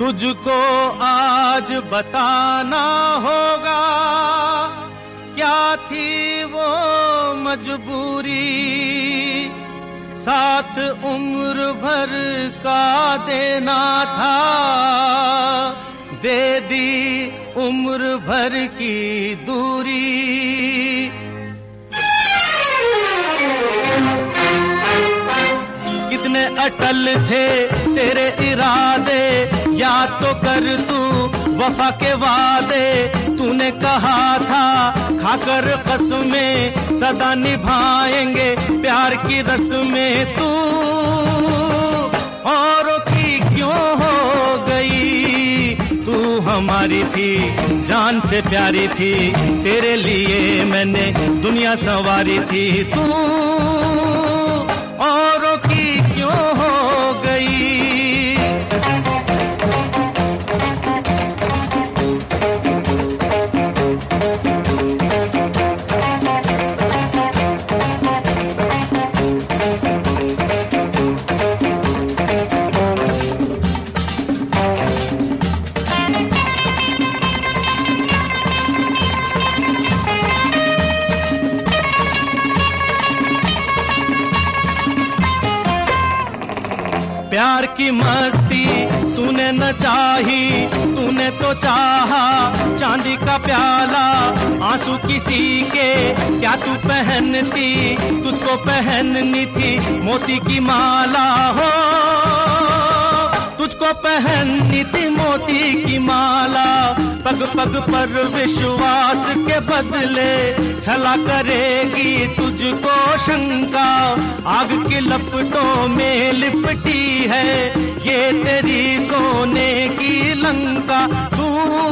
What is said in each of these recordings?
तुझको आज बताना होगा क्या थी वो मजबूरी, साथ उम्र भर का देना था, दे दी उम्र भर की दूरी। कितने अटल थे तेरे इरादे, याद तो कर तू वफा के वादे। तूने कहा था खाकर कसमें सदा निभाएंगे प्यार की रस्में। तू औरों की क्यों हो गई, तू हमारी थी जान से प्यारी थी, तेरे लिए मैंने दुनिया संवारी थी। तू औरों की क्यों हो गई। प्यार की मस्ती तूने न चाही, तूने तो चाहा चांदी का प्याला। आंसू किसी के क्या तू पहनती, तुझको पहननी थी मोती की माला। हो तुझको पहननी थी मोती की माला। पग पग पर विश्वास के बदले छला करेगी तुझको शंका। आग की लपटों में लिपटी है ये तेरी सोने की लंका। तू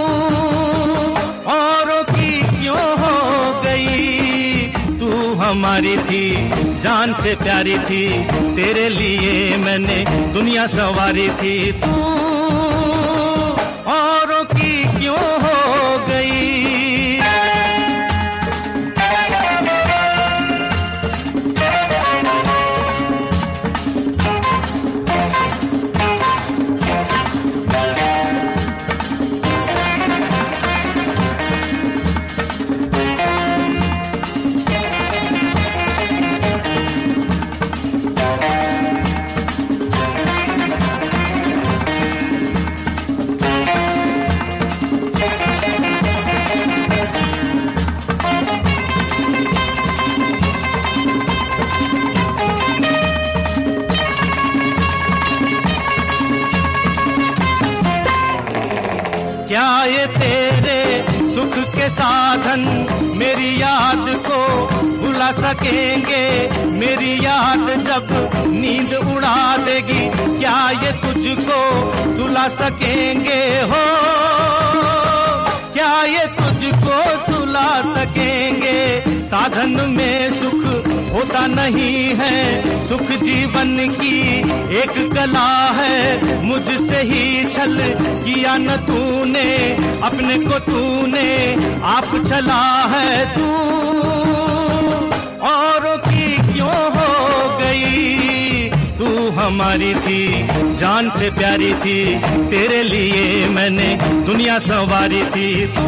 औरों की क्यों हो गई, तू हमारी थी जान से प्यारी थी, तेरे लिए मैंने दुनिया संवारी थी। तू औरों की क्यों हो गई। क्या ये तेरे सुख के साधन मेरी याद को भुला सकेंगे। मेरी याद जब नींद उड़ा देगी, क्या ये तुझको सुला सकेंगे। हो क्या ये तुझको सुला सकेंगे। साधन में सुख होता नहीं है, सुख जीवन की एक कला है। मुझसे ही छल किया न तूने, अपने को तूने आप चला है। तू औरों की क्यों हो गई, तू हमारी थी जान से प्यारी थी, तेरे लिए मैंने दुनिया संवारी थी। तू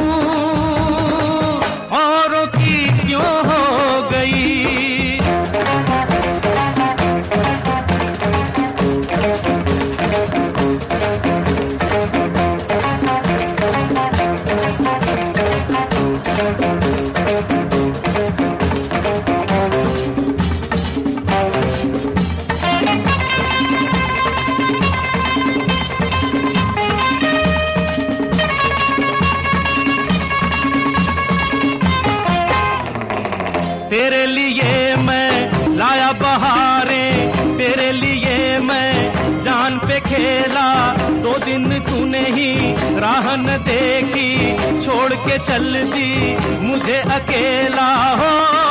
औरों की क्यों हो गई। तेरे लिए मैं लाया बहारें, तेरे लिए मैं जान पे खेला। 2 दिन तूने ही राह न देखी, छोड़ के चल दी मुझे अकेला। हो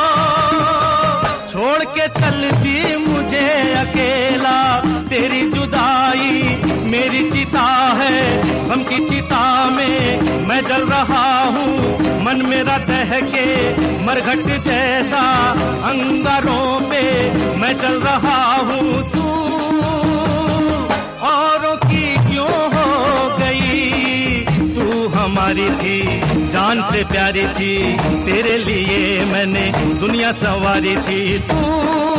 छोड़ के चल दी मुझे अकेला। तेरी जुदाई मेरी चिता है, गम की चिता में मैं जल रहा हूँ। मन मेरा दहके मरघट जैसा, अंगारों पे मैं चल रहा हूँ। तू औरों की क्यों हो गई। तुम्हारी थी, जान से प्यारी थी, तेरे लिए मैंने दुनिया संवारी थी। तू